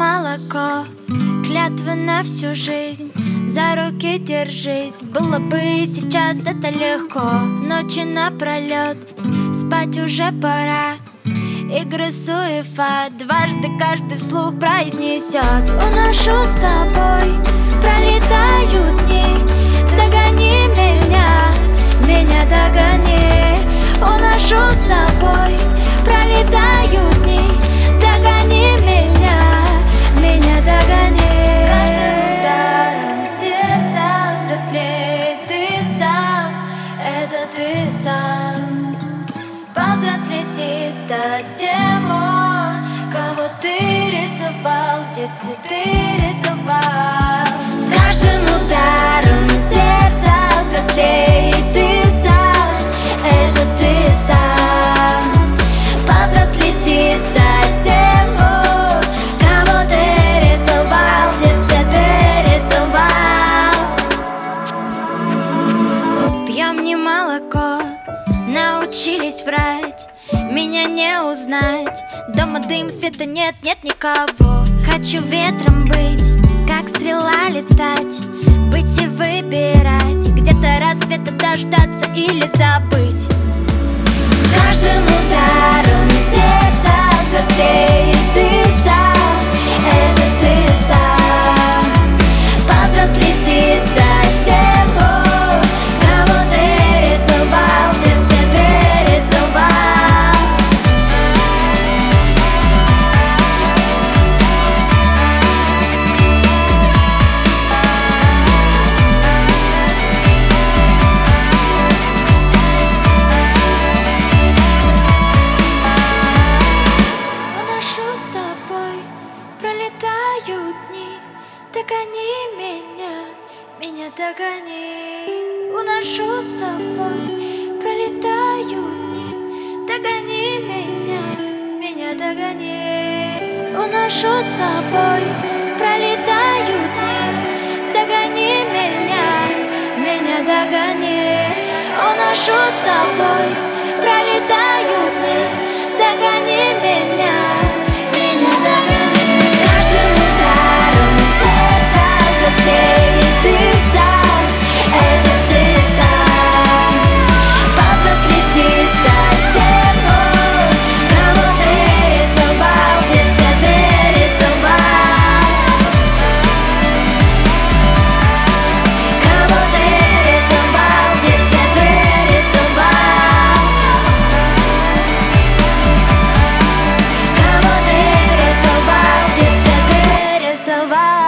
молоко, клятвы на всю жизнь, за руки держись. Было бы сейчас это легко, ночи напролет, спать уже пора. Игры суефа, дважды каждый вслух произнесет: уношу с собой, пролетают дни. Догони меня, меня догони. Уношу с собой, пролетают дни. Догони меня, меня догони. С каждым ударом сердца взрослеет ты сам, это ты сам. Повзрослеть и стать тем, кого ты рисовал, в детстве ты рисовал. С каждым ударом сердца взрослеет ты сам, это ты сам. Повзрослеть и стать тем, кого ты рисовал, в детстве ты рисовал. Пьем не молоко, научились врать, меня не узнать. Дома дым, света нет, нет никого. Хочу ветром быть, как стрела летать, быть и выбирать, где-то рассвета дождаться или забыть. С каждым ударом сердца взрослеет ты сам, это ты сам. Повзрослеть и стать тем, кого ты рисовал, в детстве ты рисовал. Уношу с собой, пролетают дни. Догони меня, меня догони. Уношу с собой, пролетают дни. Догони меня, меня догони. Уношу с собой, пролетают дни. Догони меня, меня догони. Уношу с собой, пролетают дни. Догони меня, меня догони. С каждым ударом сердца взрослеет ты сам, это ты сам. Повзрослеть и стать тем, кого ты рисовал, в детстве ты рисовал. Кого ты рисовал, в детстве ты рисовал. Кого ты рисовал, в детстве ты рисовал.